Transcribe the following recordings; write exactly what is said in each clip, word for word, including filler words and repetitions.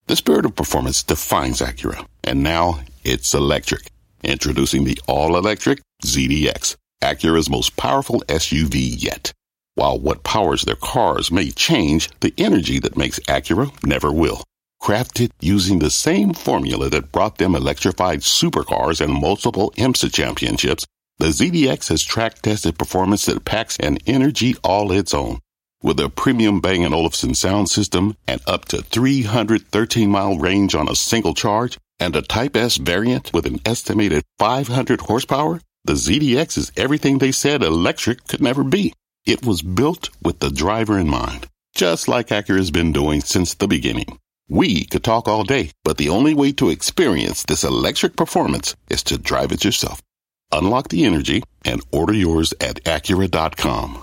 The spirit of performance defines Acura, and now it's electric. Introducing the all-electric Z D X, Acura's most powerful S U V yet. While what powers their cars may change, the energy that makes Acura never will. Crafted using the same formula that brought them electrified supercars and multiple IMSA championships, the Z D X has track-tested performance that packs an energy all its own. With a premium Bang and Olufsen sound system and up to three hundred thirteen mile range on a single charge, and a Type S variant with an estimated five hundred horsepower, the Z D X is everything they said electric could never be. It was built with the driver in mind, just like Acura's been doing since the beginning. We could talk all day, but the only way to experience this electric performance is to drive it yourself. Unlock the energy and order yours at Acura dot com.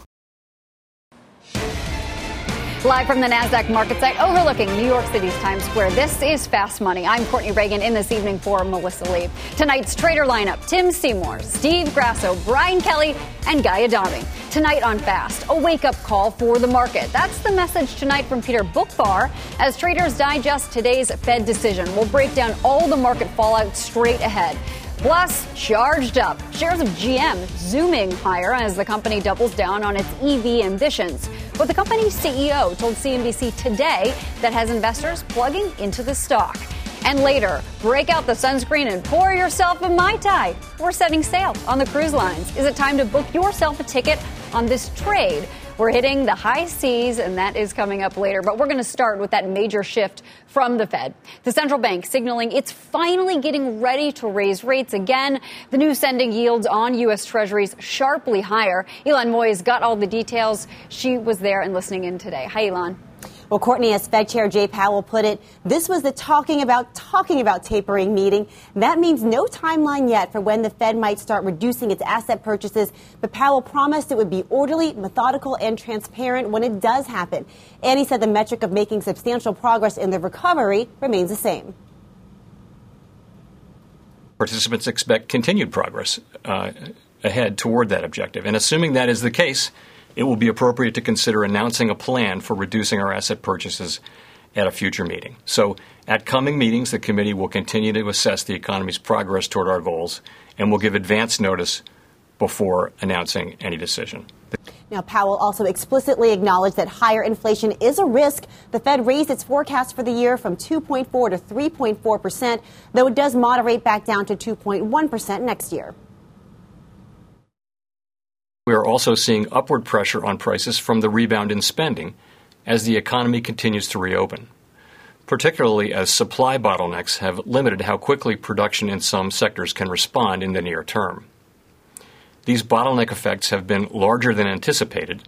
Live from the NASDAQ market site overlooking New York City's Times Square, this is Fast Money. I'm Courtney Reagan in this evening for Melissa Lee. Tonight's trader lineup: Tim Seymour, Steve Grasso, Brian Kelly, and Guy Adami. Tonight on Fast, a wake-up call for the market. That's the message tonight from Peter Boockvar as traders digest today's Fed decision. We'll break down all the market fallout straight ahead. Plus, charged up, shares of G M zooming higher as the company doubles down on its E V ambitions. But the company's C E O told C N B C today that has investors plugging into the stock. And later, break out the sunscreen and pour yourself a Mai Tai. We're setting sail on the cruise lines. Is it time to book yourself a ticket on this trade? We're hitting the high seas, and that is coming up later. But we're going to start with that major shift from the Fed. The central bank signaling it's finally getting ready to raise rates again. The news sending yields on U S. Treasuries sharply higher. Ilan Moyes got all the details. She was there and listening in today. Hi, Ilan. Well, Courtney, as Fed Chair Jay Powell put it, this was the talking about talking about tapering meeting. That means no timeline yet for when the Fed might start reducing its asset purchases. But Powell promised it would be orderly, methodical, and transparent when it does happen. And he said the metric of making substantial progress in the recovery remains the same. Participants expect continued progress uh, ahead toward that objective. And assuming that is the case, it will be appropriate to consider announcing a plan for reducing our asset purchases at a future meeting. So at coming meetings, the committee will continue to assess the economy's progress toward our goals and will give advance notice before announcing any decision. Now, Powell also explicitly acknowledged that higher inflation is a risk. The Fed raised its forecast for the year from two point four to three point four percent, though it does moderate back down to two point one percent next year. We are also seeing upward pressure on prices from the rebound in spending as the economy continues to reopen, particularly as supply bottlenecks have limited how quickly production in some sectors can respond in the near term. These bottleneck effects have been larger than anticipated.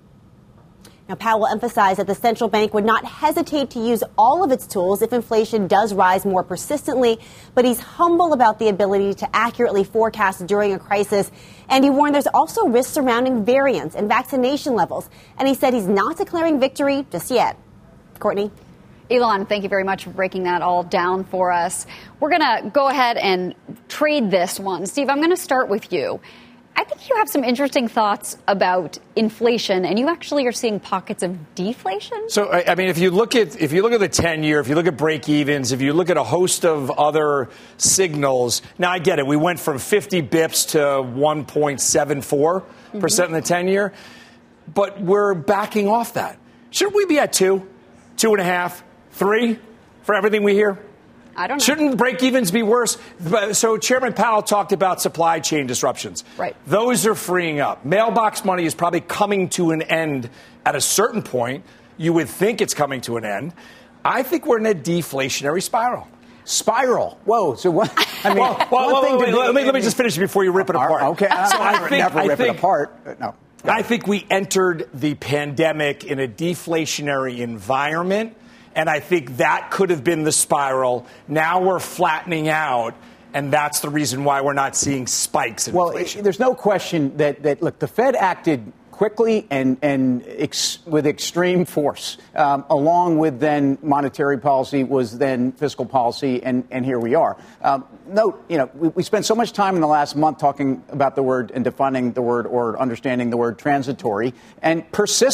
Now, Powell emphasized that the central bank would not hesitate to use all of its tools if inflation does rise more persistently, but he's humble about the ability to accurately forecast during a crisis. And he warned there's also risks surrounding variants and vaccination levels. And he said he's not declaring victory just yet. Courtney? Ilan, thank you very much for breaking that all down for us. We're going to go ahead and trade this one. Steve, I'm going to start with you. I think you have some interesting thoughts about inflation, and you actually are seeing pockets of deflation. So, I mean, if you look at if you look at the ten-year, if you look at break-evens, if you look at a host of other signals, now I get it. We went from fifty bips to one point seven four percent mm-hmm. in the ten-year, but we're backing off that. Shouldn't we be at two, two and a half, three for everything we hear? I don't know. Shouldn't break-evens be worse? So Chairman Powell talked about supply chain disruptions. Right. Those are freeing up. Mailbox money is probably coming to an end at a certain point. You would think it's coming to an end. I think we're in a deflationary spiral. Spiral. Whoa. So what? I mean, well, well, well, wait, let, me, let me just finish before you rip it apart. Okay. So I, I think, never I rip think, it apart. No. I think we entered the pandemic in a deflationary environment. And I think that could have been the spiral. Now we're flattening out, and that's the reason why we're not seeing spikes in well, inflation. Well, there's no question that, that, look, the Fed acted quickly and, and ex- with extreme force, um, along with then monetary policy was then fiscal policy, and, and here we are. Um, note, you know, we, we spent so much time in the last month talking about the word and defining the word or understanding the word transitory and persistent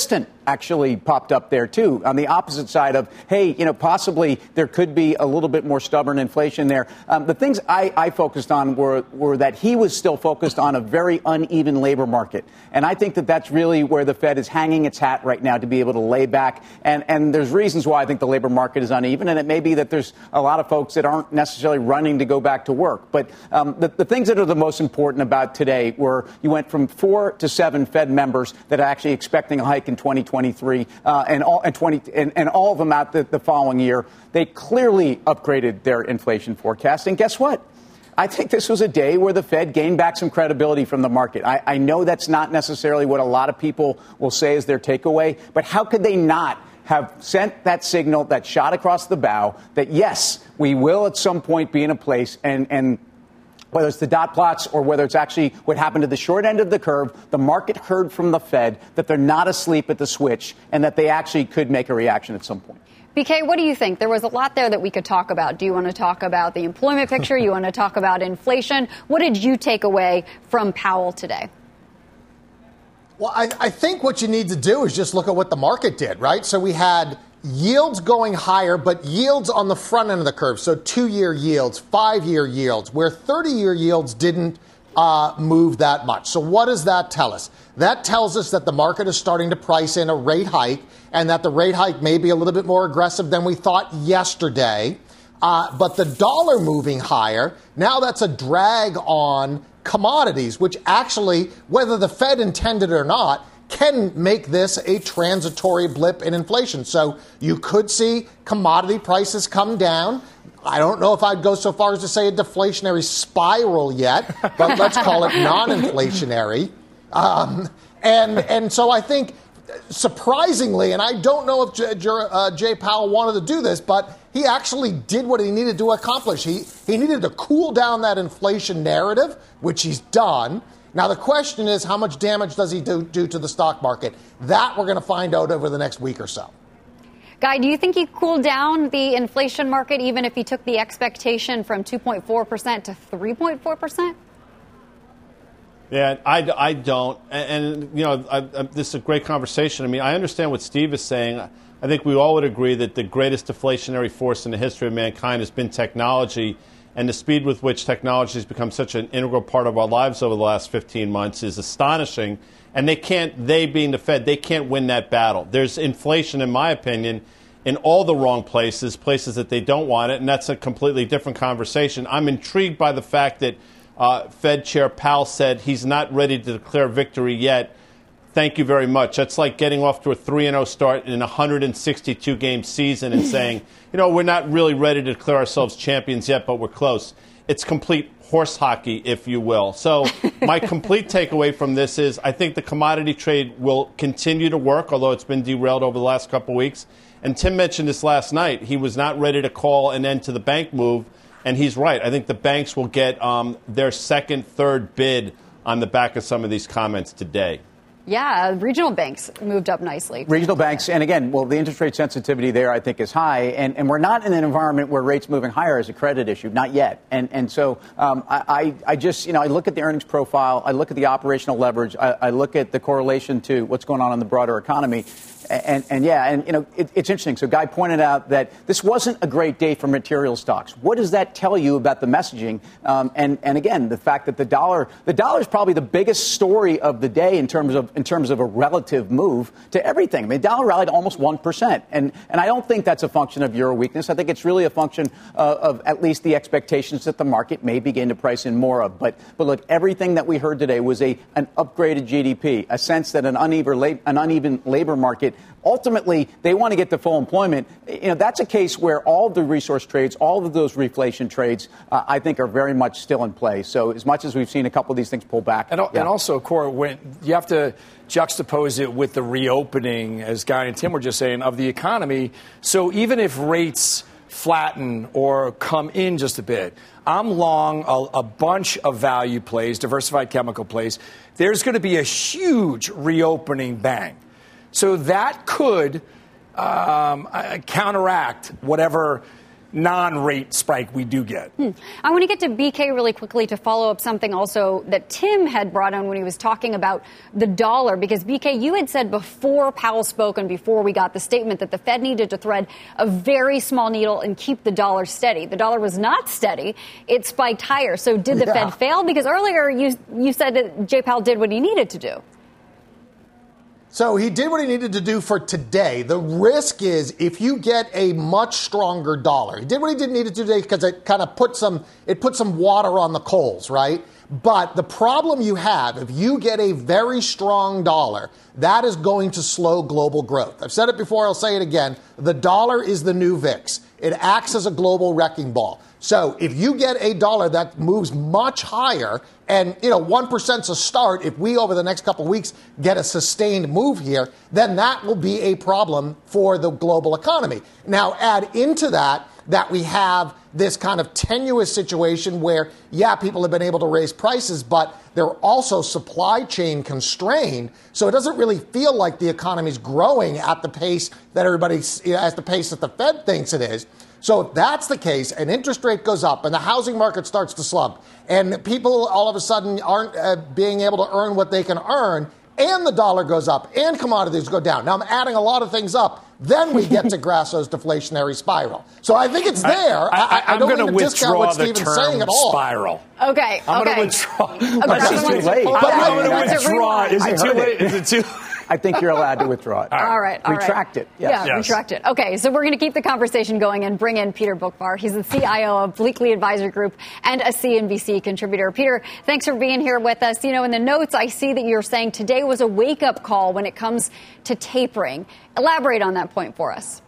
actually popped up there, too, on the opposite side of, hey, you know, possibly there could be a little bit more stubborn inflation there. Um, the things I, I focused on were, were that he was still focused on a very uneven labor market. And I think that that's really where the Fed is hanging its hat right now to be able to lay back. And, and there's reasons why I think the labor market is uneven. And it may be that there's a lot of folks that aren't necessarily running to go back to work. But um, the, the things that are the most important about today were you went from four to seven Fed members that are actually expecting a hike in twenty twenty-three uh, and, all, and, twenty, and, and all of them out the, the following year. They clearly upgraded their inflation forecast. And guess what? I think this was a day where the Fed gained back some credibility from the market. I, I know that's not necessarily what a lot of people will say is their takeaway, but how could they not have sent that signal, that shot across the bow, that, yes, we will at some point be in a place and, and whether it's the dot plots or whether it's actually what happened to the short end of the curve, the market heard from the Fed that they're not asleep at the switch and that they actually could make a reaction at some point. B K, what do you think? There was a lot there that we could talk about. Do you want to talk about the employment picture? You want to talk about inflation? What did you take away from Powell today? Well, I, I think what you need to do is just look at what the market did, right? So we had yields going higher, but yields on the front end of the curve. So two-year yields, five-year yields, where thirty-year yields didn't uh, move that much. So what does that tell us? That tells us that the market is starting to price in a rate hike and that the rate hike may be a little bit more aggressive than we thought yesterday. Uh, but the dollar moving higher, now that's a drag on commodities, which actually, whether the Fed intended it or not, can make this a transitory blip in inflation. So you could see commodity prices come down. I don't know if I'd go so far as to say a deflationary spiral yet, but let's call it non-inflationary. Um, and and so I think, surprisingly, and I don't know if J, J, uh, Jay Powell wanted to do this, but he actually did what he needed to accomplish. He, he needed to cool down that inflation narrative, which he's done. Now, the question is, how much damage does he do, do to the stock market? That we're going to find out over the next week or so. Guy, do you think he cooled down the inflation market even if he took the expectation from two point four percent to three point four percent? Yeah, I, I don't. And, and you know, I, I, this is a great conversation. I mean, I understand what Steve is saying. I think we all would agree that the greatest deflationary force in the history of mankind has been technology. And the speed with which technology has become such an integral part of our lives over the last fifteen months is astonishing. And they can't, they being the Fed, they can't win that battle. There's inflation, in my opinion, in all the wrong places, places that they don't want it. And that's a completely different conversation. I'm intrigued by the fact that uh, Fed Chair Powell said he's not ready to declare victory yet. Thank you very much. That's like getting off to a three and oh start in a one hundred sixty-two game season and saying, you know, we're not really ready to declare ourselves champions yet, but we're close. It's complete horse hockey, if you will. So my complete takeaway from this is I think the commodity trade will continue to work, although it's been derailed over the last couple of weeks. And Tim mentioned this last night. He was not ready to call an end to the bank move, and he's right. I think the banks will get um, their second, third bid on the back of some of these comments today. Yeah, regional banks moved up nicely. Regional banks, and again, well, the interest rate sensitivity there, I think, is high, and, and we're not in an environment where rates moving higher is a credit issue, not yet. And and so um, I, I just, you know, I look at the earnings profile, I look at the operational leverage, I, I look at the correlation to what's going on in the broader economy. And, and yeah, and, you know, it, it's interesting. So Guy pointed out that this wasn't a great day for material stocks. What does that tell you about the messaging? Um, and, and again, the fact that the dollar, the dollar is probably the biggest story of the day in terms of in terms of a relative move to everything. I mean, the dollar rallied almost one percent. And, and I don't think that's a function of euro weakness. I think it's really a function uh, of at least the expectations that the market may begin to price in more of. But, but look, everything that we heard today was a an upgraded G D P, a sense that an uneven, lab, an uneven labor market, ultimately, they want to get to full employment. You know, that's a case where all of the resource trades, all of those reflation trades, uh, I think, are very much still in play. So as much as we've seen a couple of these things pull back. And, yeah. and also, Cora, when you have to juxtapose it with the reopening, as Guy and Tim were just saying, of the economy. So even if rates flatten or come in just a bit, I'm long a, a bunch of value plays, diversified chemical plays. There's going to be a huge reopening bang. So that could um, uh, counteract whatever non-rate spike we do get. Hmm. I want to get to B K really quickly to follow up something also that Tim had brought on when he was talking about the dollar, because B K, you had said before Powell spoke and before we got the statement that the Fed needed to thread a very small needle and keep the dollar steady. The dollar was not steady. It spiked higher. So did the yeah. Fed fail? Because earlier you you said that Jay Powell did what he needed to do. So he did what he needed to do for today. The risk is if you get a much stronger dollar. He did what he did needed to do today because it kind of put some it put some water on the coals, right? But the problem you have, if you get a very strong dollar, that is going to slow global growth. I've said it before, I'll say it again. The dollar is the new V I X. It acts as a global wrecking ball. So if you get a dollar that moves much higher, and, you know, one percent's a start, if we over the next couple of weeks get a sustained move here, then that will be a problem for the global economy. Now, add into that that we have this kind of tenuous situation where, yeah, people have been able to raise prices, but they're also supply chain constrained. So it doesn't really feel like the economy's growing at the pace that everybody's, you know, at the pace that the Fed thinks it is. So if that's the case, and interest rate goes up and the housing market starts to slump and people all of a sudden aren't uh, being able to earn what they can earn, and the dollar goes up and commodities go down. Now, I'm adding a lot of things up. Then we get to Grasso's deflationary spiral. So I think it's there. I, I, I I'm don't going to mean to discount what Stephen's saying at all. Spiral. Okay. I'm okay. going to withdraw. It's just too late. I'm going to withdraw. Is it too late? Is it too I think you're allowed to withdraw it. All right. All retract right. it. Yes. Yeah, yes. retract it. Okay, so we're going to keep the conversation going and bring in Peter Boockvar. He's the C I O of Bleakley Advisor Group and a C N B C contributor. Peter, thanks for being here with us. You know, in the notes, I see that you're saying today was a wake-up call when it comes to tapering. Elaborate on that point for us.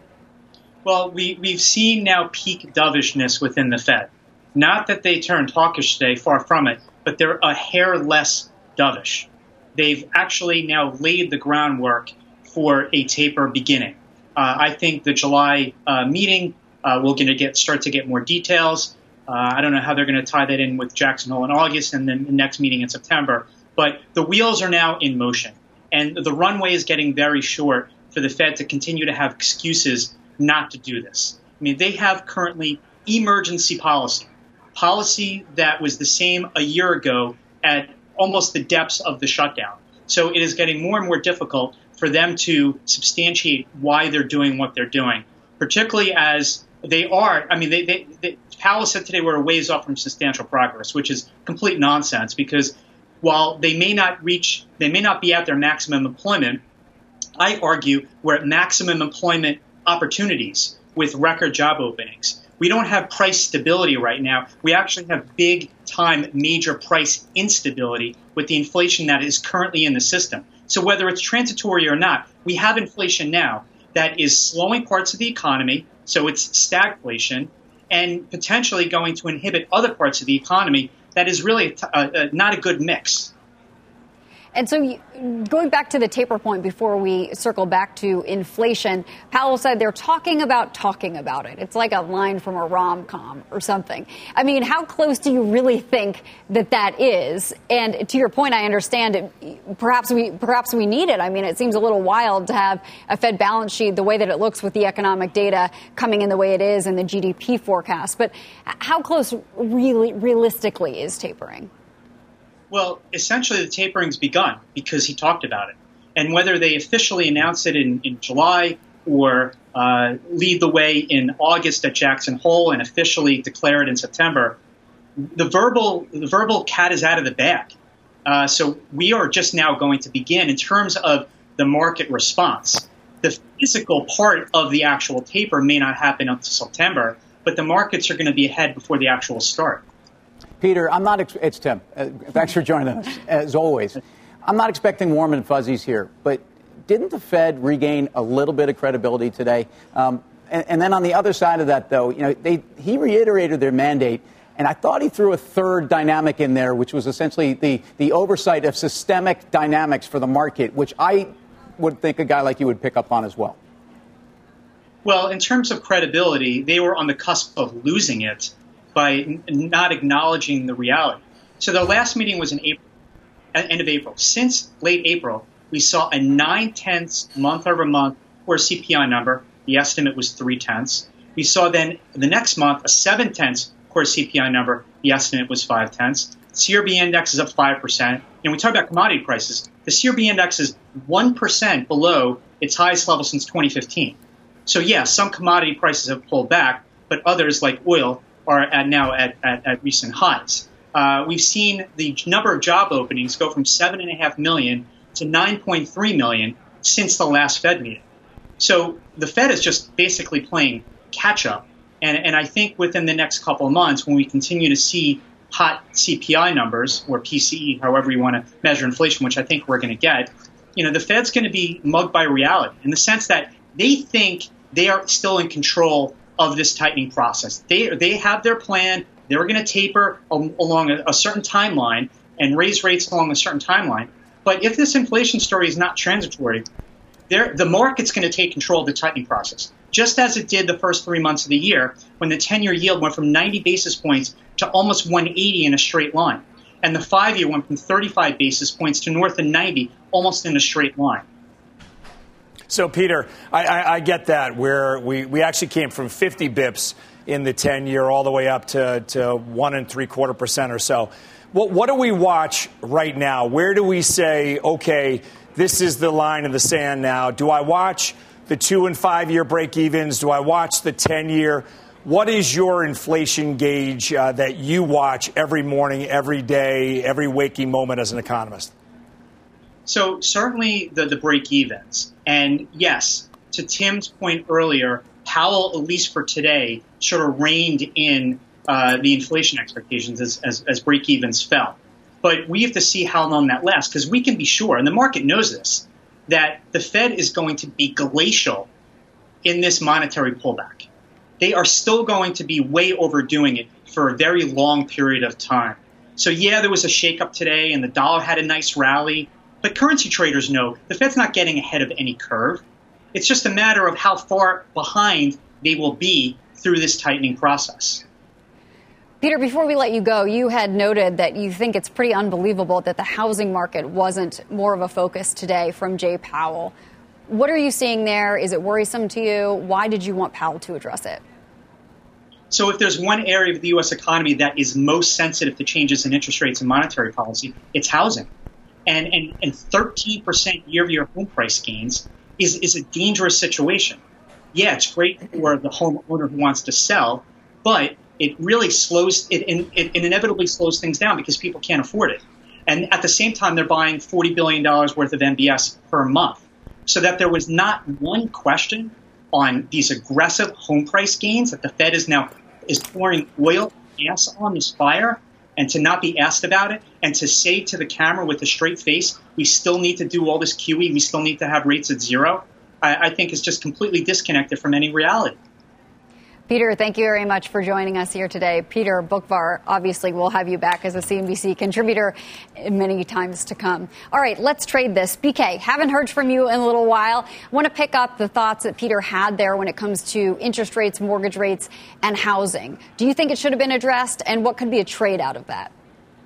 Well, we, we've seen now peak dovishness within the Fed. Not that they turned hawkish today, far from it, but they're a hair less dovish. They've actually now laid the groundwork for a taper beginning. Uh, I think the July uh, meeting, uh, we're going to get start to get more details. Uh, I don't know how they're going to tie that in with Jackson Hole in August and then the next meeting in September. But the wheels are now in motion. And the runway is getting very short for the Fed to continue to have excuses not to do this. I mean, they have currently emergency policy, policy that was the same a year ago at almost the depths of the shutdown. So it is getting more and more difficult for them to substantiate why they're doing what they're doing, particularly as they are. I mean, they, they, they, Powell said today we're a ways off from substantial progress, which is complete nonsense because while they may not reach, they may not be at their maximum employment, I argue we're at maximum employment opportunities with record job openings. We don't have price stability right now. We actually have big-time major price instability with the inflation that is currently in the system. So whether it's transitory or not, we have inflation now that is slowing parts of the economy, so it's stagflation, and potentially going to inhibit other parts of the economy that is really a t- a, a, not a good mix. And so going back to the taper point before we circle back to inflation, Powell said they're talking about talking about it. It's like a line from a rom-com or something. I mean, how close do you really think that that is? And to your point, I understand it, perhaps we perhaps we need it. I mean, it seems a little wild to have a Fed balance sheet the way that it looks with the economic data coming in the way it is and the G D P forecast. But how close really realistically is tapering? Well, essentially the tapering's begun because he talked about it. And whether they officially announce it in, in July or uh, lead the way in August at Jackson Hole and officially declare it in September, the verbal the verbal cat is out of the bag. Uh, so we are just now going to begin in terms of the market response. The physical part of the actual taper may not happen until September, but the markets are going to be ahead before the actual start. Peter, I'm not. Ex- it's Tim. Uh, thanks for joining us, as always. I'm not expecting warm and fuzzies here, but didn't the Fed regain a little bit of credibility today? Um, and, and then on the other side of that, though, you know, they he reiterated their mandate, and I thought he threw a third dynamic in there, which was essentially the the oversight of systemic dynamics for the market, which I would think a guy like you would pick up on as well. Well, in terms of credibility, they were on the cusp of losing it by n- not acknowledging the reality. So the last meeting was in April, end of April. Since late April, we saw a nine-tenths month-over-month core C P I number. The estimate was three-tenths. We saw then the next month a seven tenths core C P I number. The estimate was five tenths. C R B index is up five percent. And we talk about commodity prices. The C R B index is one percent below its highest level since twenty fifteen. So, yeah, some commodity prices have pulled back, but others, like oil, are at now at, at, at recent highs. Uh, we've seen the number of job openings go from seven point five million to nine point three million since the last Fed meeting. So the Fed is just basically playing catch-up. And, and I think within the next couple of months, when we continue to see hot C P I numbers, or P C E, however you want to measure inflation, which I think we're going to get, you know, the Fed's going to be mugged by reality in the sense that they think they are still in control of this tightening process. They they have their plan. They're going to taper a, along a, a certain timeline and raise rates along a certain timeline. But if this inflation story is not transitory, the market's going to take control of the tightening process, just as it did the first three months of the year when the ten-year yield went from ninety basis points to almost one eighty in a straight line. And the five-year went from thirty-five basis points to north of ninety, almost in a straight line. So, Peter, I, I, I get that, where we, we actually came from fifty bips in the ten-year all the way up to, to one and three-quarter percent or so. What, what do we watch right now? Where do we say, okay, this is the line in the sand now? Do I watch the two- and five-year break-evens? Do I watch the ten-year? What is your inflation gauge uh, that you watch every morning, every day, every waking moment as an economist? So certainly the, the break-evens. And yes, to Tim's point earlier, Powell, at least for today, sort of reined in uh, the inflation expectations as, as, as break-evens fell. But we have to see how long that lasts, because we can be sure, and the market knows this, that the Fed is going to be glacial in this monetary pullback. They are still going to be way overdoing it for a very long period of time. So, yeah, there was a shakeup today, and the dollar had a nice rally. But currency traders know the Fed's not getting ahead of any curve. It's just a matter of how far behind they will be through this tightening process. Peter, before we let you go, you had noted that you think it's pretty unbelievable that the housing market wasn't more of a focus today from Jay Powell. What are you seeing there? Is it worrisome to you? Why did you want Powell to address it? So if there's one area of the U S economy that is most sensitive to changes in interest rates and monetary policy, it's housing. And, and, and thirteen percent year-over-year home price gains is, is a dangerous situation. Yeah, it's great for the homeowner who wants to sell, but it really slows it, it, it inevitably slows things down because people can't afford it. And at the same time, they're buying forty billion dollars worth of M B S per month. So that there was not one question on these aggressive home price gains that the Fed is now is pouring oil and gas on this fire, and to not be asked about it, and to say to the camera with a straight face, we still need to do all this Q E, we still need to have rates at zero, I, I think is just completely disconnected from any reality. Peter, thank you very much for joining us here today. Peter Boockvar, obviously we'll have you back as a C N B C contributor many times to come. All right, let's trade this. B K, haven't heard from you in a little while. I want to pick up the thoughts that Peter had there when it comes to interest rates, mortgage rates, and housing. Do you think it should have been addressed, and what could be a trade out of that?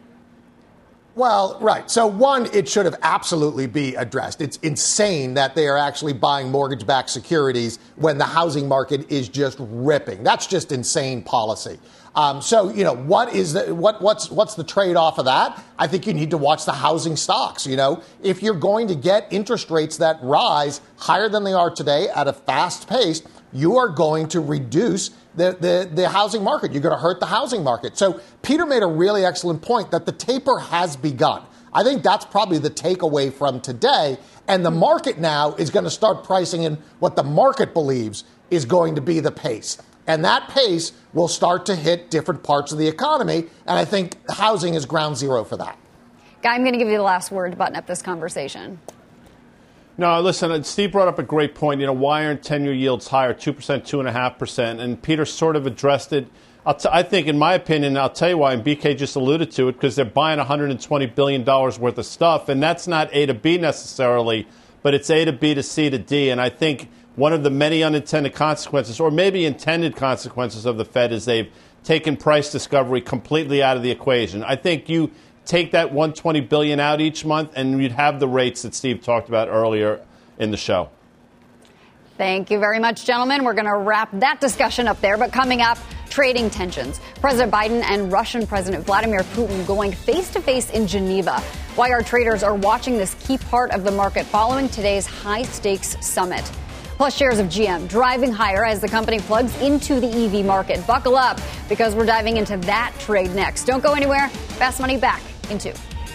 Well, right. So, one, it should have absolutely be addressed. It's insane that they are actually buying mortgage-backed securities when the housing market is just ripping. That's just insane policy. Um, so, you know, what is the, what what's what's the trade-off of that? I think you need to watch the housing stocks. You know, if you're going to get interest rates that rise higher than they are today at a fast pace, you are going to reduce the, the, the housing market. You're going to hurt the housing market. So Peter made a really excellent point that the taper has begun. I think that's probably the takeaway from today. And the market now is going to start pricing in what the market believes is going to be the pace. And that pace will start to hit different parts of the economy. And I think housing is ground zero for that. Guy, I'm going to give you the last word to button up this conversation. No, listen, Steve brought up a great point. You know, why aren't ten-year yields higher, two percent, two point five percent? And Peter sort of addressed it. I'll t- I think, in my opinion, I'll tell you why, and B K just alluded to it, because they're buying one hundred twenty billion dollars worth of stuff. And that's not A to B necessarily, but it's A to B to C to D. And I think one of the many unintended consequences, or maybe intended consequences of the Fed, is they've taken price discovery completely out of the equation. I think you take that one hundred twenty billion dollars out each month, and you'd have the rates that Steve talked about earlier in the show. Thank you very much, gentlemen. We're going to wrap that discussion up there. But coming up, trading tensions. President Biden and Russian President Vladimir Putin going face-to-face in Geneva. Why our traders are watching this key part of the market following today's high-stakes summit. Plus, shares of G M driving higher as the company plugs into the E V market. Buckle up, because we're diving into that trade next. Don't go anywhere. Fast Money back in two.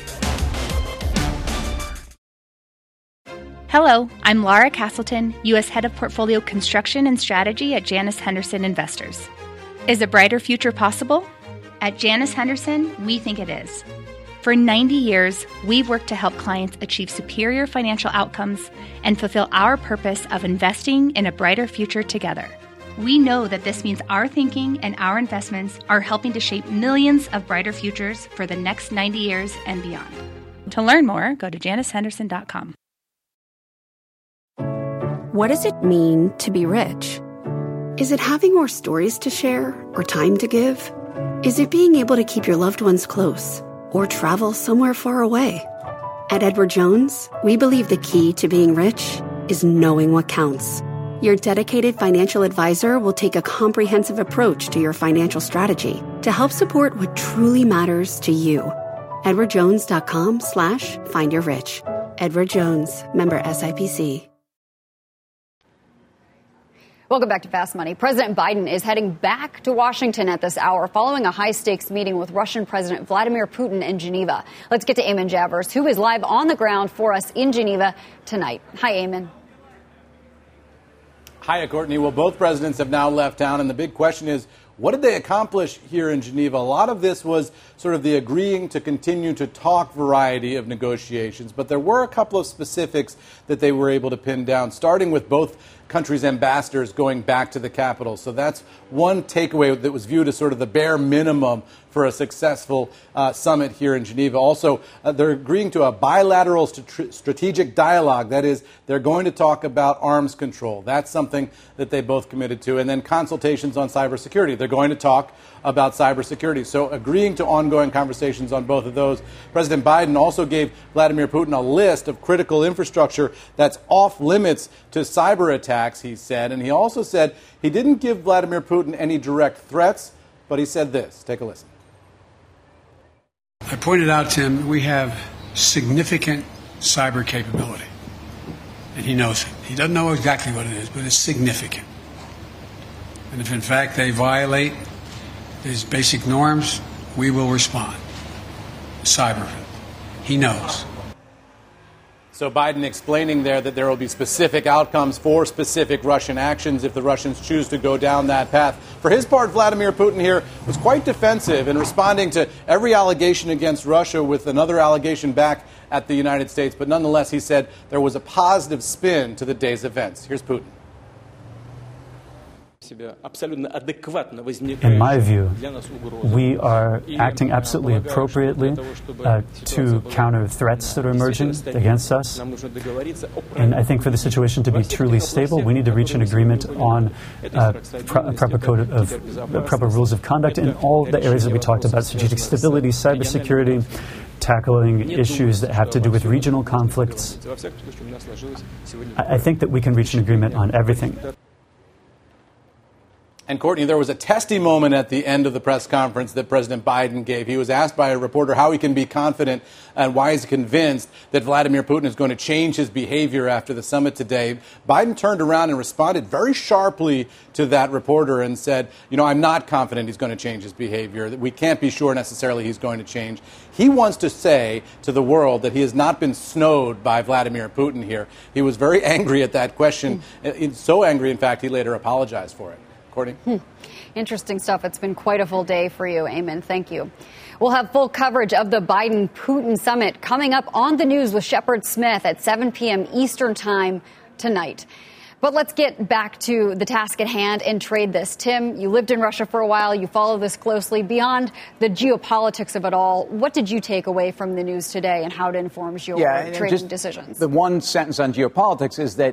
Hello, I'm Laura Castleton, U S Head of Portfolio Construction and Strategy at Janus Henderson Investors. Is a brighter future possible? At Janus Henderson, we think it is. For ninety years, we've worked to help clients achieve superior financial outcomes and fulfill our purpose of investing in a brighter future together. We know that this means our thinking and our investments are helping to shape millions of brighter futures for the next ninety years and beyond. To learn more, go to janus henderson dot com. What does it mean to be rich? Is it having more stories to share or time to give? Is it being able to keep your loved ones close or travel somewhere far away? At Edward Jones, we believe the key to being rich is knowing what counts. Your dedicated financial advisor will take a comprehensive approach to your financial strategy to help support what truly matters to you. edward jones dot com slash find your rich. Edward Jones, member S I P C. Welcome back to Fast Money. President Biden is heading back to Washington at this hour following a high-stakes meeting with Russian President Vladimir Putin in Geneva. Let's get to Eamon Javers, who is live on the ground for us in Geneva tonight. Hi, Eamon. Hi, Courtney. Well, both presidents have now left town, and the big question is, what did they accomplish here in Geneva? A lot of this was sort of the agreeing to continue to talk variety of negotiations, but there were a couple of specifics that they were able to pin down, starting with both countries' ambassadors going back to the capital. So that's one takeaway that was viewed as sort of the bare minimum for a successful uh, summit here in Geneva. Also, uh, they're agreeing to a bilateral st- strategic dialogue. That is, they're going to talk about arms control. That's something that they both committed to. And then consultations on cybersecurity. They're going to talk about cybersecurity. So agreeing to ongoing conversations on both of those. President Biden also gave Vladimir Putin a list of critical infrastructure that's off limits to cyber attacks, he said. And he also said he didn't give Vladimir Putin any direct threats, but he said this. Take a listen. I pointed out to him we have significant cyber capability. And he knows it. He doesn't know exactly what it is, but it's significant. And if in fact they violate these basic norms, we will respond. Cyber. He knows. So Biden explaining there that there will be specific outcomes for specific Russian actions if the Russians choose to go down that path. For his part, Vladimir Putin here was quite defensive in responding to every allegation against Russia with another allegation back at the United States. But nonetheless, he said there was a positive spin to the day's events. Here's Putin. In my view, we are acting absolutely appropriately uh, to counter threats that are emerging against us. And I think for the situation to be truly stable, we need to reach an agreement on uh, pro- a proper code of, of uh, proper rules of conduct in all the areas that we talked about: strategic stability, cybersecurity, tackling issues that have to do with regional conflicts. I, I think that we can reach an agreement on everything. And, Courtney, there was a testy moment at the end of the press conference that President Biden gave. He was asked by a reporter how he can be confident and why he's convinced that Vladimir Putin is going to change his behavior after the summit today. Biden turned around and responded very sharply to that reporter and said, you know, I'm not confident he's going to change his behavior. We can't be sure necessarily he's going to change. He wants to say to the world that he has not been snowed by Vladimir Putin here. He was very angry at that question, mm. so angry, in fact, he later apologized for it. Hmm. Interesting stuff. It's been quite a full day for you, Eamon. Thank you. We'll have full coverage of the Biden-Putin summit coming up on the news with Shepard Smith at seven p.m. Eastern time tonight. But let's get back to the task at hand and trade this. Tim, you lived in Russia for a while. You follow this closely. Beyond the geopolitics of it all, what did you take away from the news today and how it informs your yeah, trading decisions? The one sentence on geopolitics is that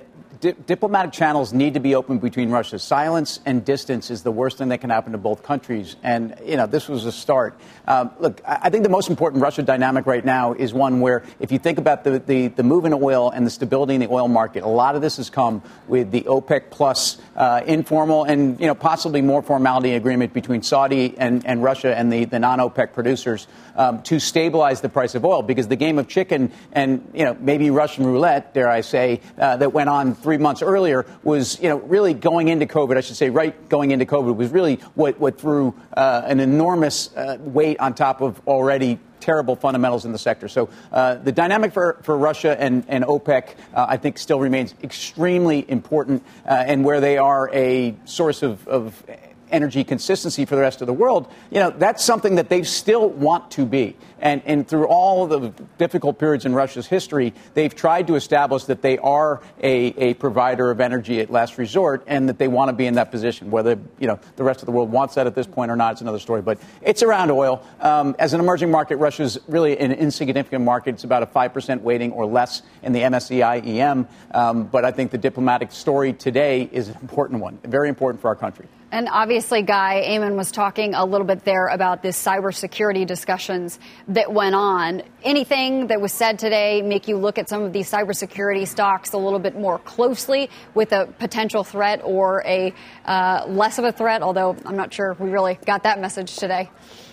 di- diplomatic channels need to be open between Russia. Silence and distance is the worst thing that can happen to both countries. And, you know, this was a start. Um, look, I think the most important Russia dynamic right now is one where if you think about the, the, the move in oil and the stability in the oil market, a lot of this has come with the OPEC plus uh, informal and, you know, possibly more formality agreement between Saudi and, and Russia and the, the non-OPEC producers um, to stabilize the price of oil, because the game of chicken and, you know, maybe Russian roulette, dare I say, uh, that went on three months earlier was, you know, really going into COVID, I should say, right going into COVID was really what, what threw uh, an enormous uh, weight on top of already terrible fundamentals in the sector. So uh, the dynamic for, for Russia and, and OPEC, uh, I think, still remains extremely important, uh, and where they are a source of, of energy consistency for the rest of the world, you know, that's something that they still want to be. And, and through all the difficult periods in Russia's history, they've tried to establish that they are a, a provider of energy at last resort, and that they want to be in that position. Whether, you know, the rest of the world wants that at this point or not, it's another story. But it's around oil. Um, as an emerging market, Russia's really an insignificant market. It's about a five percent weighting or less in the M S C I E M. Um, but I think the diplomatic story today is an important one, very important for our country. And obviously, Guy, Eamon was talking a little bit there about this cybersecurity discussions that went on. Anything that was said today make you look at some of these cybersecurity stocks a little bit more closely with a potential threat or a uh, less of a threat, although I'm not sure we really got that message today.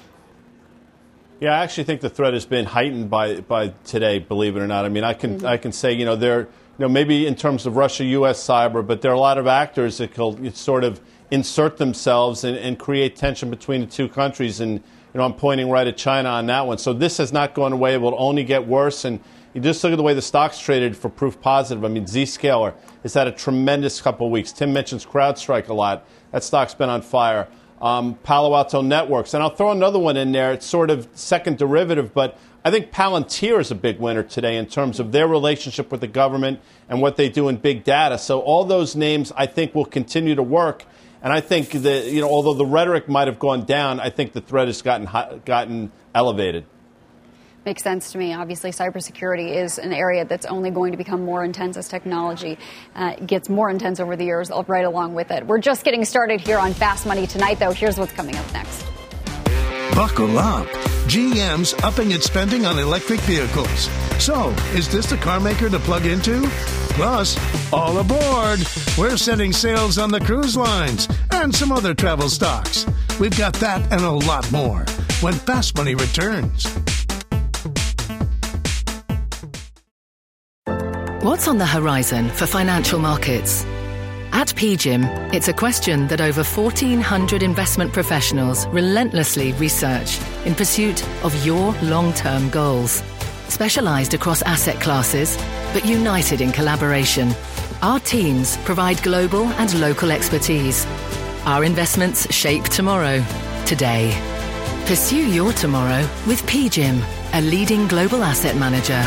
Yeah, I actually think the threat has been heightened by by today, believe it or not. I mean, I can mm-hmm. I can say, you know, there, you know, maybe in terms of Russia U S cyber, but there are a lot of actors that can sort of insert themselves and, and create tension between the two countries. And, you know, I'm pointing right at China on that one. So this has not gone away. It will only get worse. And you just look at the way the stock's traded for proof positive. I mean, Zscaler has had a tremendous couple of weeks. Tim mentions CrowdStrike a lot. That stock's been on fire. Um, Palo Alto Networks. And I'll throw another one in there. It's sort of second derivative, but I think Palantir is a big winner today in terms of their relationship with the government and what they do in big data. So all those names, I think, will continue to work. And I think that, you know, although the rhetoric might have gone down, I think the threat has gotten gotten elevated. Makes sense to me. Obviously, cybersecurity is an area that's only going to become more intense as technology uh, gets more intense over the years, right along with it. We're just getting started here on Fast Money tonight, though. Here's what's coming up next. Buckle up. G M's upping its spending on electric vehicles. So, is this the car maker to plug into? Plus, all aboard! We're setting sails on the cruise lines and some other travel stocks. We've got that and a lot more when Fast Money returns. What's on the horizon for financial markets? At P G I M, it's a question that over fourteen hundred investment professionals relentlessly research in pursuit of your long-term goals. Specialized across asset classes, but united in collaboration, our teams provide global and local expertise. Our investments shape tomorrow, today. Pursue your tomorrow with P G I M, a leading global asset manager.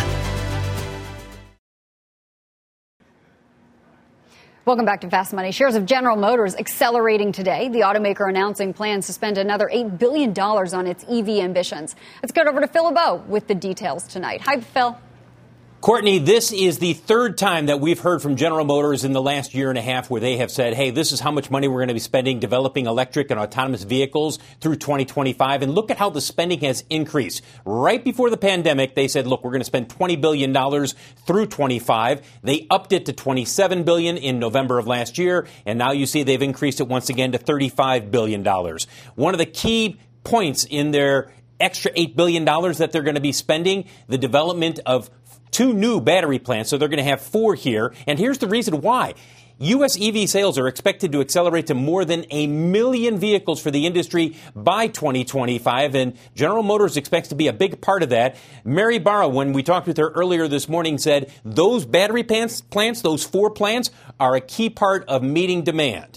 Welcome back to Fast Money. Shares of General Motors accelerating today. The automaker announcing plans to spend another eight billion dollars on its E V ambitions. Let's get over to Phil LeBeau with the details tonight. Hi, Phil. Courtney, this is the third time that we've heard from General Motors in the last year and a half where they have said, hey, this is how much money we're going to be spending developing electric and autonomous vehicles through twenty twenty-five. And look at how the spending has increased. Right before the pandemic, they said, look, we're going to spend twenty billion dollars through twenty-five. They upped it to twenty-seven billion dollars in November of last year. And now you see they've increased it once again to thirty-five billion dollars. One of the key points in their extra eight billion dollars that they're going to be spending, the development of two new battery plants, so they're going to have four here. And here's the reason why. U S E V sales are expected to accelerate to more than a million vehicles for the industry by twenty twenty-five, and General Motors expects to be a big part of that. Mary Barra, when we talked with her earlier this morning, said those battery plants, plants, those four plants, are a key part of meeting demand.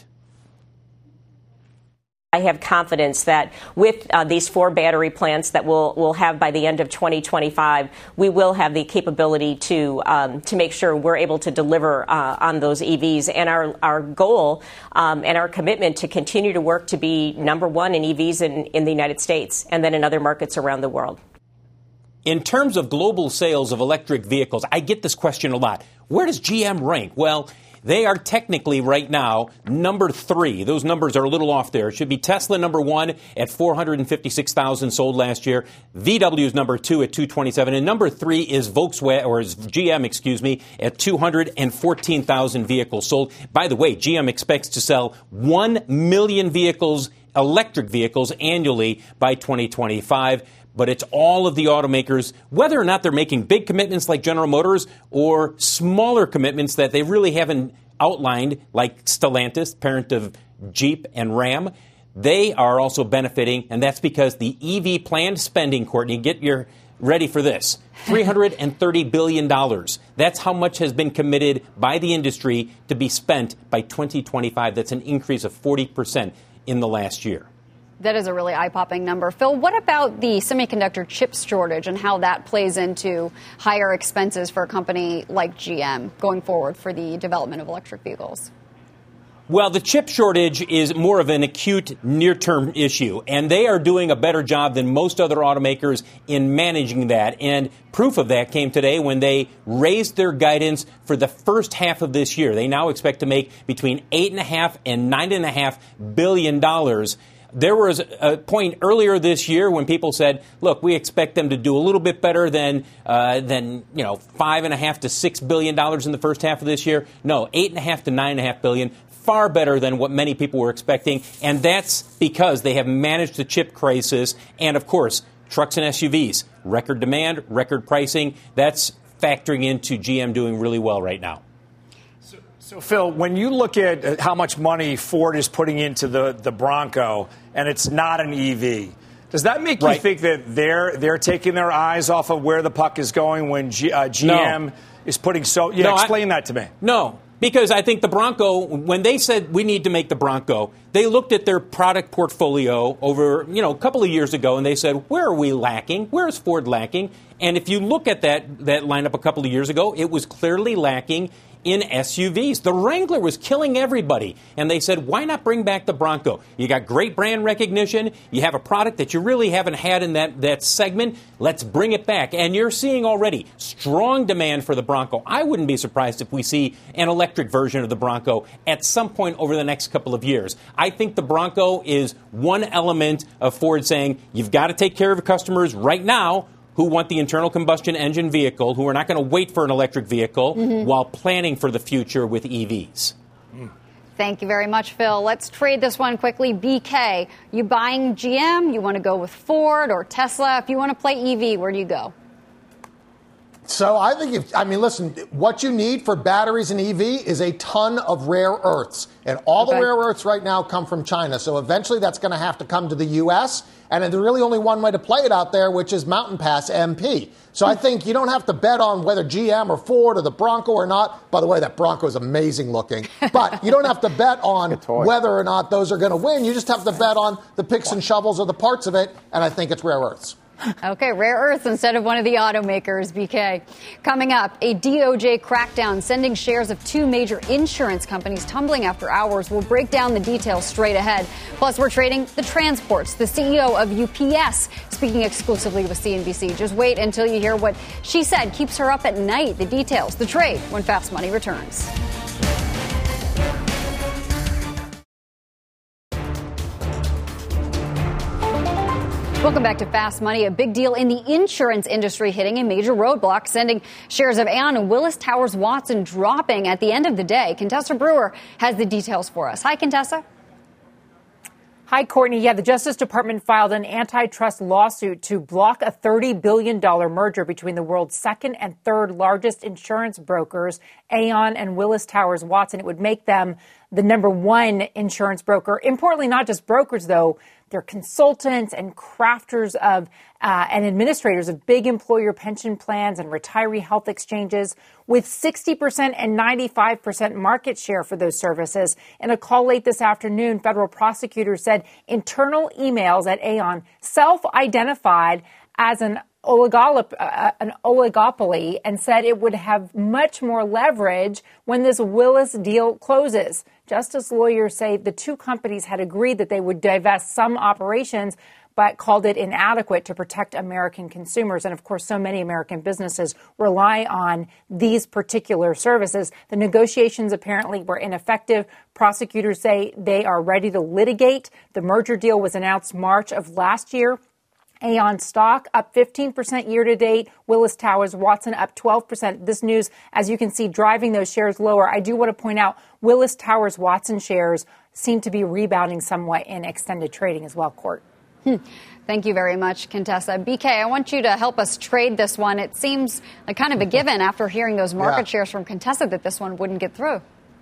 I have confidence that with uh, these four battery plants that we'll, we'll have by the end of twenty twenty-five, we will have the capability to um, to make sure we're able to deliver uh, on those E Vs. And our, our goal um, and our commitment to continue to work to be number one in E Vs in, in the United States and then in other markets around the world. In terms of global sales of electric vehicles, I get this question a lot. Where does G M rank? Well, They are technically right now number three. Those numbers are a little off there. It should be Tesla number one at four hundred fifty-six thousand sold last year. V W is number two at two twenty-seven. And number three is Volkswagen, or is G M, excuse me, at two hundred fourteen thousand vehicles sold. By the way, G M expects to sell one million vehicles, electric vehicles, annually by twenty twenty-five. But it's all of the automakers, whether or not they're making big commitments like General Motors or smaller commitments that they really haven't outlined, like Stellantis, parent of Jeep and Ram. They are also benefiting, and that's because the E V planned spending, Courtney, get your ready for this, three hundred thirty billion dollars. That's how much has been committed by the industry to be spent by twenty twenty-five. That's an increase of forty percent in the last year. That is a really eye-popping number. Phil, what about the semiconductor chip shortage and how that plays into higher expenses for a company like G M going forward for the development of electric vehicles? Well, the chip shortage is more of an acute near-term issue, and they are doing a better job than most other automakers in managing that. And proof of that came today when they raised their guidance for the first half of this year. They now expect to make between eight and a half and nine and a half billion dollars. There was a point earlier this year when people said, look, we expect them to do a little bit better than, uh, than you know, five and a half to six billion dollars in the first half of this year. No, eight and a half to nine and a half billion, far better than what many people were expecting. And that's because they have managed the chip crisis. And of course, trucks and S U Vs, record demand, record pricing. That's factoring into G M doing really well right now. So, Phil, when you look at how much money Ford is putting into the, the Bronco, and it's not an E V, does that make right. you think that they're they're taking their eyes off of where the puck is going when G, uh, G M no. is putting so? Yeah, no, explain I, that to me. No, because I think the Bronco, when they said we need to make the Bronco, they looked at their product portfolio over you know a couple of years ago, and they said, where are we lacking? Where is Ford lacking? And if you look at that that lineup a couple of years ago, it was clearly lacking in S U Vs. The Wrangler was killing everybody. And they said, why not bring back the Bronco? You got great brand recognition. You have a product that you really haven't had in that, that segment. Let's bring it back. And you're seeing already strong demand for the Bronco. I wouldn't be surprised if we see an electric version of the Bronco at some point over the next couple of years. I think the Bronco is one element of Ford saying, you've got to take care of your customers right now who want the internal combustion engine vehicle, who are not going to wait for an electric vehicle mm-hmm. while planning for the future with E Vs. Mm. Thank you very much, Phil. Let's trade this one quickly. B K, you buying G M? You want to go with Ford or Tesla? If you want to play E V, where do you go? So I think if, I mean, listen, what you need for batteries and E V is a ton of rare earths. And all okay. the rare earths right now come from China. So eventually that's going to have to come to the U S. And there's really only one way to play it out there, which is Mountain Pass M P. So I think you don't have to bet on whether G M or Ford or the Bronco or not. By the way, that Bronco is amazing looking. But you don't have to bet on whether or not those are going to win. You just have to bet on the picks and shovels or the parts of it. And I think it's rare earths. Okay, rare earths instead of one of the automakers, B K. Coming up, a D O J crackdown sending shares of two major insurance companies tumbling after hours. We'll break down the details straight ahead. Plus, we're trading the transports. The C E O of U P S speaking exclusively with C N B C. Just wait until you hear what she said keeps her up at night. The details, the trade, when Fast Money returns. Welcome back to Fast Money. A big deal in the insurance industry hitting a major roadblock, sending shares of Aon and Willis Towers Watson dropping at the end of the day. Contessa Brewer has the details for us. Hi, Contessa. Hi, Courtney. Yeah, the Justice Department filed an antitrust lawsuit to block a thirty billion dollars merger between the world's second and third largest insurance brokers, Aon and Willis Towers Watson. It would make them the number one insurance broker. Importantly, not just brokers, though. They're consultants and crafters of uh, and administrators of big employer pension plans and retiree health exchanges with sixty percent and ninety-five percent market share for those services. In a call late this afternoon, federal prosecutors said internal emails at Aon self-identified as an Oligop- uh, an oligopoly and said it would have much more leverage when this Willis deal closes. Justice lawyers say the two companies had agreed that they would divest some operations, but called it inadequate to protect American consumers. And of course, so many American businesses rely on these particular services. The negotiations apparently were ineffective. Prosecutors say they are ready to litigate. The merger deal was announced March of last year. Aon stock up fifteen percent year to date. Willis Towers Watson up twelve percent. This news, as you can see, driving those shares lower. I do want to point out Willis Towers Watson shares seem to be rebounding somewhat in extended trading as well, Court. Hmm. Thank you very much, Contessa. B K, I want you to help us trade this one. It seems like kind of a given after hearing those market yeah. shares from Contessa that this one wouldn't get through.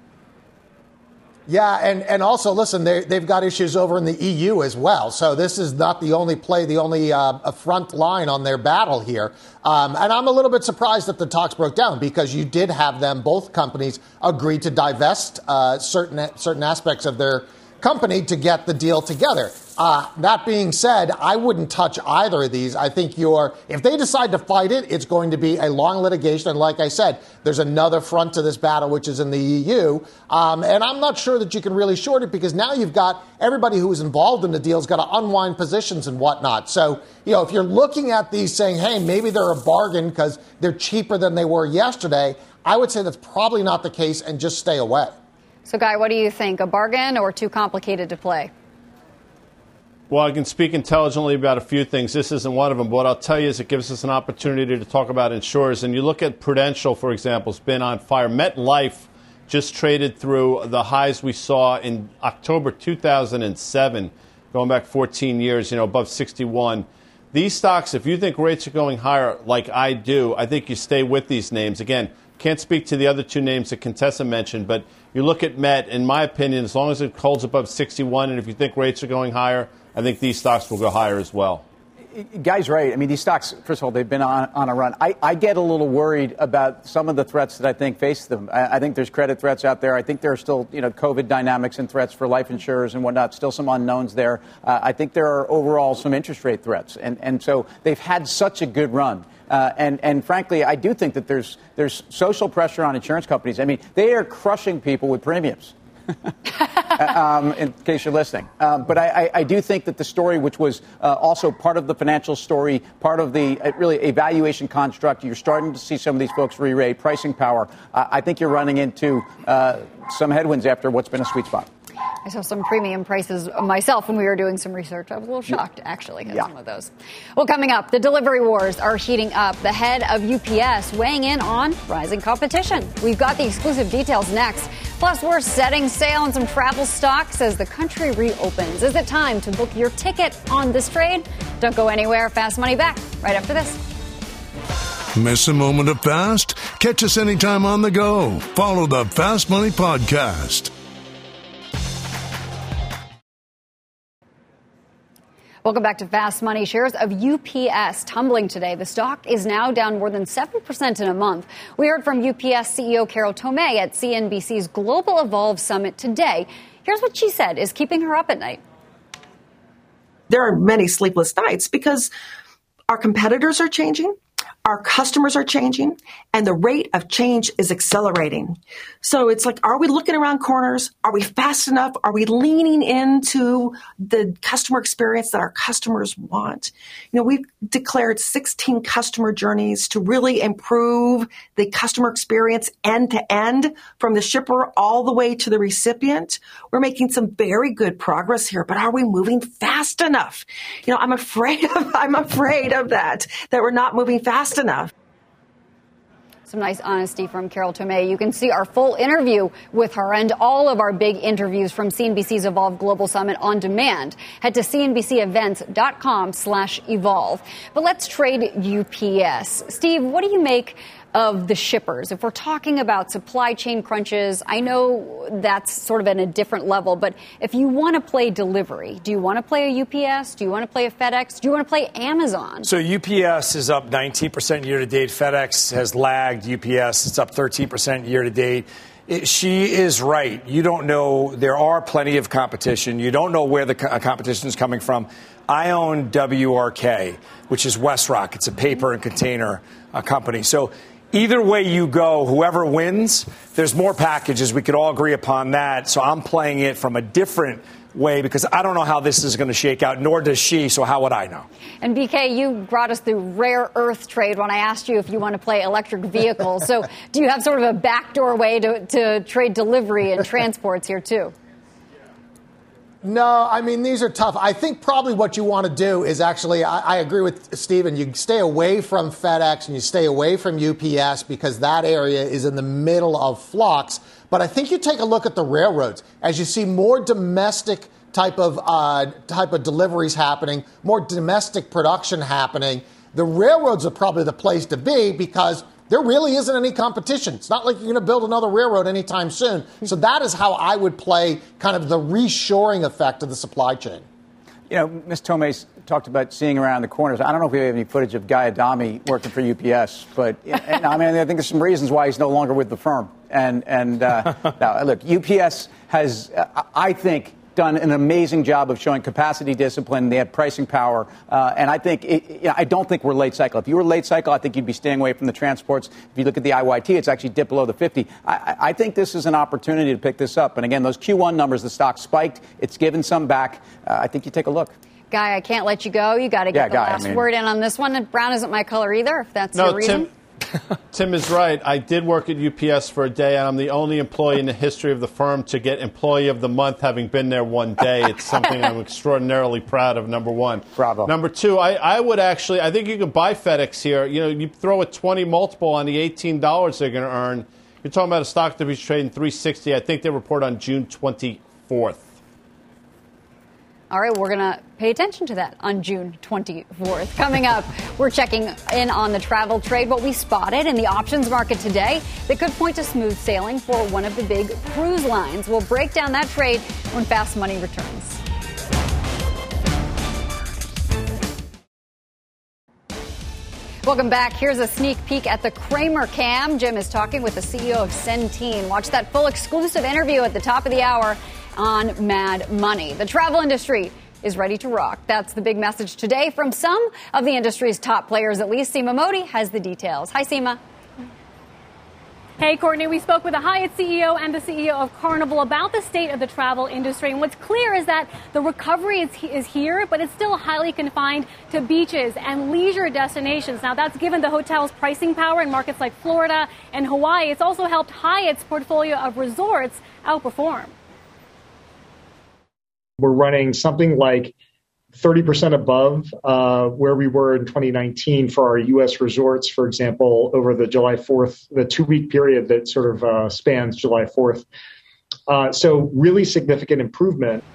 Yeah, and, and also, listen, they, they've got issues over in the E U as well. So this is not the only play, the only uh, front line on their battle here. Um, and I'm a little bit surprised that the talks broke down because you did have them, both companies, agree to divest uh, certain certain aspects of their company to get the deal together. Uh, that being said, I wouldn't touch either of these. I think you're, if they decide to fight it, it's going to be a long litigation. And like I said, there's another front to this battle, which is in the E U. Um, and I'm not sure that you can really short it because now you've got everybody who was involved in the deal has got to unwind positions and whatnot. So, you know, if you're looking at these saying, hey, maybe they're a bargain because they're cheaper than they were yesterday, I would say that's probably not the case and just stay away. So, Guy, what do you think? A bargain or too complicated to play? Well, I can speak intelligently about a few things. This isn't one of them. But what I'll tell you is it gives us an opportunity to talk about insurers. And you look at Prudential, for example, it's been on fire. MetLife just traded through the highs we saw in October two thousand seven, going back fourteen years, you know, above sixty-one. These stocks, if you think rates are going higher like I do, I think you stay with these names. Again, can't speak to the other two names that Contessa mentioned, but you look at Met, in my opinion, as long as it holds above sixty-one, and if you think rates are going higher, I think these stocks will go higher as well. Guy's right. I mean, these stocks, first of all, they've been on, on a run. I, I get a little worried about some of the threats that I think face them. I, I think there's credit threats out there. I think there are still, you know, COVID dynamics and threats for life insurers and whatnot, still some unknowns there. Uh, I think there are overall some interest rate threats. And, and so they've had such a good run. Uh, and, and frankly, I do think that there's there's social pressure on insurance companies. I mean, they are crushing people with premiums. um, in case you're listening. Um, but I, I, I do think that the story, which was uh, also part of the financial story, part of the uh, really a valuation construct, you're starting to see some of these folks re-rate pricing power. Uh, I think you're running into uh, some headwinds after what's been a sweet spot. I saw some premium prices myself when we were doing some research. I was a little shocked, actually, at yeah. some of those. Well, coming up, the delivery wars are heating up. The head of U P S weighing in on rising competition. We've got the exclusive details next. Plus, we're setting sail on some travel stocks as the country reopens. Is it time to book your ticket on this trade? Don't go anywhere. Fast Money back right after this. Miss a moment of Fast? Catch us anytime on the go. Follow the Fast Money Podcast. Welcome back to Fast Money. Shares of U P S tumbling today. The stock is now down more than seven percent in a month. We heard from U P S C E O Carol Tomé at C N B C's Global Evolve Summit today. Here's what she said is keeping her up at night. There are many sleepless nights because our competitors are changing. Our customers are changing, and the rate of change is accelerating. So it's like, are we looking around corners? Are we fast enough? Are we leaning into the customer experience that our customers want? You know, we've declared sixteen customer journeys to really improve the customer experience end to end, from the shipper all the way to the recipient. We're making some very good progress here, but are we moving fast enough? You know, I'm afraid of, I'm afraid of that, that we're not moving fast enough. Some nice honesty from Carol Tomé. You can see our full interview with her and all of our big interviews from C N B C's Evolve Global Summit on demand. Head to cnbcevents.com slash evolve. But let's trade U P S. Steve, what do you make of the shippers? If we're talking about supply chain crunches, I know that's sort of at a different level, but if you want to play delivery, do you want to play a U P S? Do you want to play a FedEx? Do you want to play Amazon? So U P S is up nineteen percent year to date. FedEx has lagged U P S. It's up thirteen percent year to date. It, she is right. You don't know. There are plenty of competition. You don't know where the co- competition is coming from. I own W R K, which is WestRock. It's a paper and container uh, company. So either way you go, whoever wins, there's more packages. We could all agree upon that. So I'm playing it from a different way because I don't know how this is going to shake out, nor does she, so how would I know? And B K, you brought us through rare earth trade when I asked you if you want to play electric vehicles. So do you have sort of a backdoor way to, to trade delivery and transports here, too? No, I mean, these are tough. I think probably what you want to do is actually, I, I agree with Stephen, you stay away from FedEx and you stay away from U P S because that area is in the middle of flux. But I think you take a look at the railroads as you see more domestic type of uh, type of deliveries happening, more domestic production happening. The railroads are probably the place to be because there really isn't any competition. It's not like you're going to build another railroad anytime soon. So that is how I would play kind of the reshoring effect of the supply chain. You know, Miz Tomei talked about seeing around the corners. I don't know if we have any footage of Guy Adami working for U P S, but and, I mean, I think there's some reasons why he's no longer with the firm. And, and uh, now, look, U P S has, uh, I think, done an amazing job of showing capacity discipline. They have pricing power. Uh, and I think it, you know, I don't think we're late cycle. If you were late cycle, I think you'd be staying away from the transports. If you look at the I Y T, it's actually dipped below the fifty. I, I think this is an opportunity to pick this up. And again, those Q one numbers, the stock spiked. It's given some back. Uh, I think you take a look. Guy, I can't let you go. You got to get yeah, the Guy, last I mean, word in on this one. Brown isn't my color either, if that's no, your reason. Tim, Tim is right. I did work at U P S for a day, and I'm the only employee in the history of the firm to get Employee of the Month, having been there one day. It's something I'm extraordinarily proud of, number one. Bravo. Number two, I, I would actually, I think you can buy FedEx here. You know, you throw a twenty multiple on the eighteen dollars they're going to earn. You're talking about a stock that be trading three sixty. I think they report on June twenty-fourth. All right, we're going to pay attention to that on June twenty-fourth. Coming up, we're checking in on the travel trade, what we spotted in the options market today that could point to smooth sailing for one of the big cruise lines. We'll break down that trade when Fast Money returns. Welcome back. Here's a sneak peek at the Cramer Cam. Jim is talking with the C E O of Centene. Watch that full exclusive interview at the top of the hour on Mad Money. The travel industry is ready to rock. That's the big message today from some of the industry's top players, at least. Seema Modi has the details. Hi, Seema. Hey, Courtney, we spoke with the Hyatt C E O and the C E O of Carnival about the state of the travel industry. And what's clear is that the recovery is, is here, but it's still highly confined to beaches and leisure destinations. Now, that's given the hotel's pricing power in markets like Florida and Hawaii. It's also helped Hyatt's portfolio of resorts outperform. We're running something like thirty percent above uh, where we were in twenty nineteen for our U S resorts, for example, over the July fourth, the two-week period that sort of uh, spans July fourth. Uh, so really significant improvement.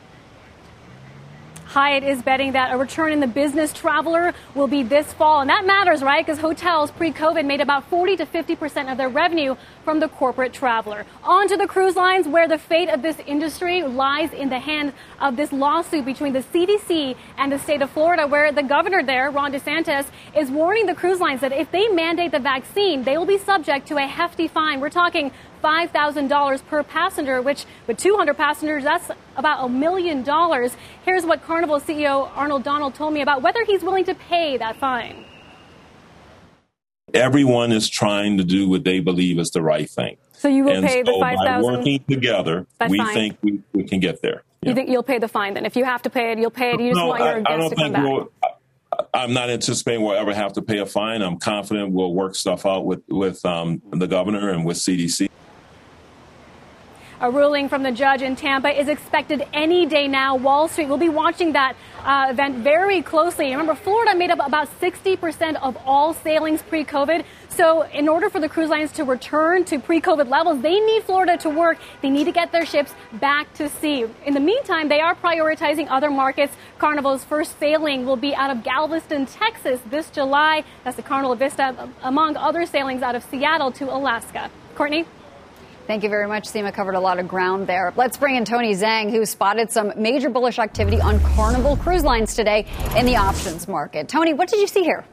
Hyatt is betting that a return in the business traveler will be this fall. And that matters, right? Because hotels pre-COVID made about forty to fifty percent of their revenue from the corporate traveler. On to the cruise lines, where the fate of this industry lies in the hands of this lawsuit between the C D C and the state of Florida, where the governor there, Ron DeSantis, is warning the cruise lines that if they mandate the vaccine, they will be subject to a hefty fine. We're talking five thousand dollars per passenger, which with two hundred passengers, that's about a million dollars. Here's what Carnival C E O Arnold Donald told me about whether he's willing to pay that fine. Everyone is trying to do what they believe is the right thing. So you will and pay so the five thousand dollars? By working together, we fine. think we, we can get there. You yeah. think you'll pay the fine then? If you have to pay it, you'll pay it. You just no, want your I, guests I don't to come think back. We'll, I'm not anticipating we'll ever have to pay a fine. I'm confident we'll work stuff out with, with um, the governor and with C D C. A ruling from the judge in Tampa is expected any day now. Wall Street will be watching that uh, event very closely. Remember, Florida made up about sixty percent of all sailings pre-COVID. So in order for the cruise lines to return to pre-COVID levels, they need Florida to work. They need to get their ships back to sea. In the meantime, they are prioritizing other markets. Carnival's first sailing will be out of Galveston, Texas this July. That's the Carnival Vista, among other sailings out of Seattle to Alaska. Courtney? Thank you very much, Seema. Covered a lot of ground there. Let's bring in Tony Zhang, who spotted some major bullish activity on Carnival Cruise Lines today in the options market. Tony, what did you see here?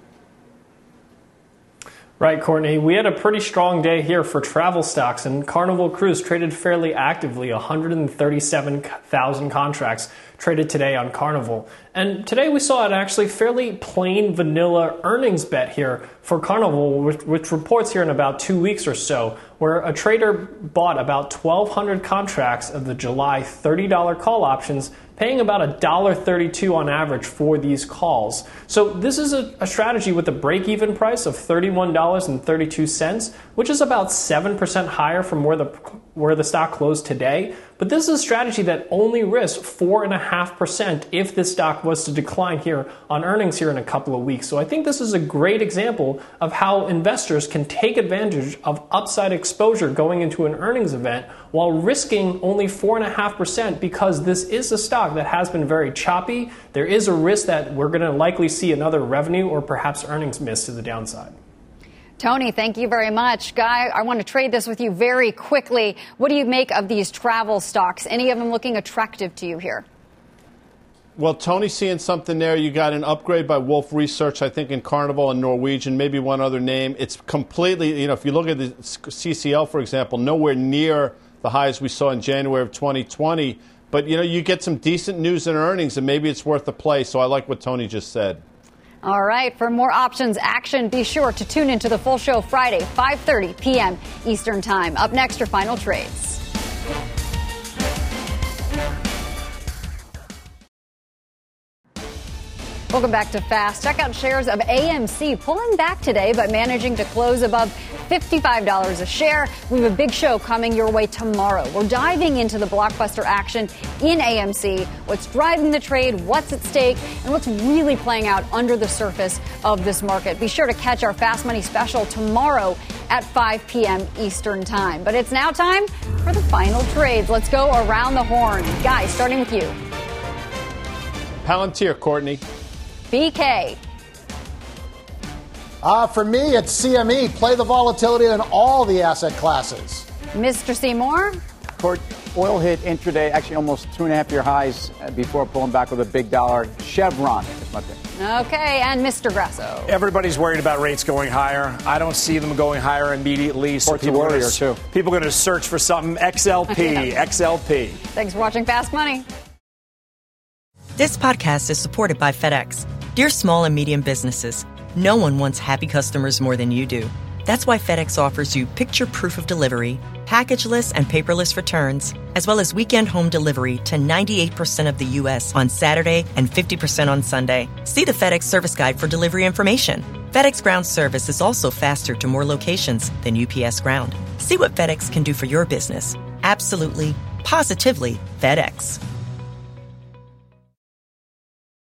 Right, Courtney. We had a pretty strong day here for travel stocks, and Carnival Cruise traded fairly actively. one hundred thirty-seven thousand contracts traded today on Carnival. And today we saw an actually fairly plain vanilla earnings bet here for Carnival, which, which reports here in about two weeks or so. where a trader bought about twelve hundred contracts of the July thirty dollar call options, paying about one dollar thirty-two on average for these calls. So this is a, a strategy with a break-even price of thirty-one dollars and thirty-two cents, which is about seven percent higher from where the where the stock closed today. But this is a strategy that only risks four point five percent if this stock was to decline here on earnings here in a couple of weeks. So I think this is a great example of how investors can take advantage of upside exposure going into an earnings event while risking only four point five percent, because this is a stock that has been very choppy. There is a risk that we're going to likely see another revenue or perhaps earnings miss to the downside. Tony, thank you very much. Guy, I want to trade this with you very quickly. What do you make of these travel stocks? Any of them looking attractive to you here? Well, Tony's seeing something there. You got an upgrade by Wolf Research, I think, in Carnival and Norwegian, maybe one other name. It's completely, you know, if you look at the C C L, for example, nowhere near the highs we saw in January of twenty twenty. But, you know, you get some decent news and earnings, and maybe it's worth a play. So I like what Tony just said. All right. For more options action, be sure to tune into the full show Friday, five thirty p.m. Eastern Time. Up next, your final trades. Welcome back to Fast. Check out shares of A M C pulling back today but managing to close above fifty-five dollars a share. We have a big show coming your way tomorrow. We're diving into the blockbuster action in A M C, what's driving the trade, what's at stake, and what's really playing out under the surface of this market. Be sure to catch our Fast Money special tomorrow at five p.m. Eastern Time. But it's now time for the final trades. Let's go around the horn. Guys, starting with you. Palantir, Courtney. B K. Uh, for me, it's C M E. Play the volatility in all the asset classes. Mister Seymour. Court, oil hit intraday, actually almost two and a half year highs before pulling back with a big dollar. Chevron is my pick. Okay, and Mister Grasso. Everybody's worried about rates going higher. I don't see them going higher immediately. So people are warrior too. People are going to search for something. X L P, yeah. X L P. Thanks for watching Fast Money. This podcast is supported by FedEx. Dear small and medium businesses, no one wants happy customers more than you do. That's why FedEx offers you picture proof of delivery, packageless and paperless returns, as well as weekend home delivery to ninety-eight percent of the U S on Saturday and fifty percent on Sunday. See the FedEx service guide for delivery information. FedEx Ground service is also faster to more locations than U P S Ground. See what FedEx can do for your business. Absolutely, positively FedEx.